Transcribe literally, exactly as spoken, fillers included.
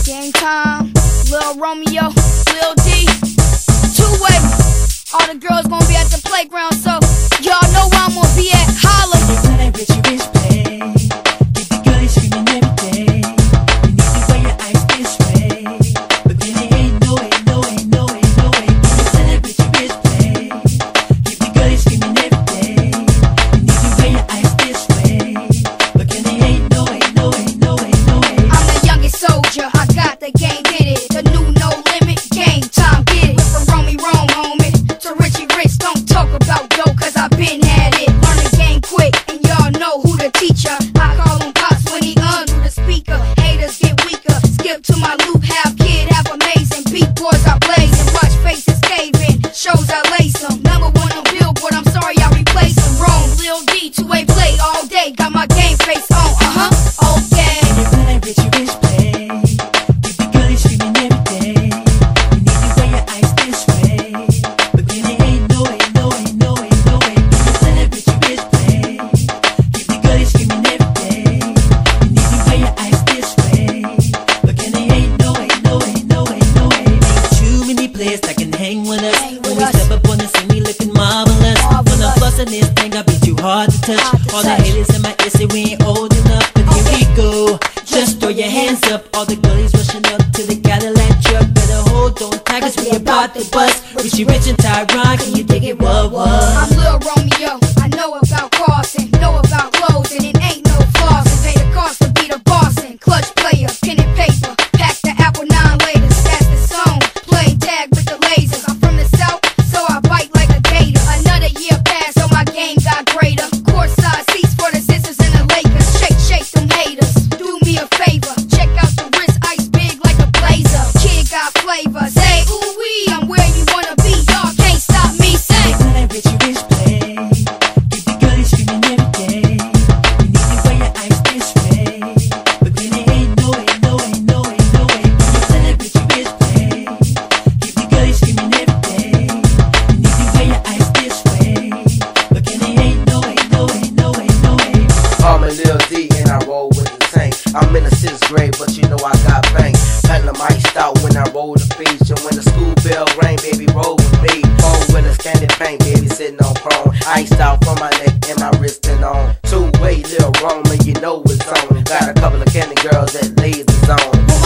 Game time, Lil Romeo, Lil D, two-way. All the girls gonna be at the playground, so y'all know where I'm gonna be at. Holla. When I reach you, bitch, play. Get the girl screaming every day. You need to wear your eyes this way. But then there ain't no way, no way, no way, no way. When I reach you, bitch, play. Get the girl screaming every day. You need to wear your eyes this way. But then there ain't no way, no way, no way, no way. I'm the youngest soldier, I got the game, did it. The new no limit game time, get it. From Romy Rome, homie, to Richie Rich, don't talk about dough, cause I been had it. Learn the game quick, and y'all know who the teacher. I call him Pops when he under the speaker. Haters get weaker, skip to my loop, half kid, half amazing. Beat boys I blaze and watch faces cave in. Shows I lace them. Number one on Billboard, I'm sorry I replace them. Rome, Lil D, two-way play all day. Got my game face on, uh-huh, okay. When I reach you, bitch, play. Get the girl screaming every day. You need to wear your eyes this way. But then there ain't no way, no way, no way, no way. When I reach you, bitch, play. Get the girl screaming every day. You need to wear your eyes this way. But then there ain't no way, no way, no way, no way. Ain't too many players that can hang with us. Hang When with we us. step up on the scene, we looking marvelous. When I'm Marvelous. bustin' this thing, I be too hard to touch. Hard to All the touch. haters in my ear say we ain't old enough, but here we go. Just throw your hands up. All the girlies rushing up to the Cadillac truck. Better hold on tight, cause we about to bust. Richie Rich and Tyron, can you dig it? What, what? I'm Lil Romeo, I know about costing, know about closing, it ain't no flossing. Pay the cost to be the bossin', clutch player, pen and paper, pack the apple nine laters, that's the song, play tag with the lasers. I'm from the south, so I bite like a gator. Another year passed, so my game got greater. Courtside seats for the sisters and the Lakers. Shake, shake them haters, do me a favor, check out the wrist, ice big like a blazer. Kid got flavor, say ooh wee, I'm where you wanna be, y'all can't stop me, say. When I reach you, bitch, play. Get the girl screaming every day. You need to wear your eyes this way. But then there ain't no way, no way, no way, no way. When I reach you, bitch, play. Get the girl screaming every day. You need to wear your eyes this way. But then there ain't no way, no way, no way, no way. I'm a Lil D and I roll with the tank. I'm in the sixth grade, but you know I got bank. Platinum iced out when I roll the beach. And when the school bell rang, baby, roll with me. Phone with a scanning paint, baby, sitting on chrome. Iced out from my neck and my wrist and on. Two-way Lil Roman, you know it's on. Got a couple of candy girls that lays the zone.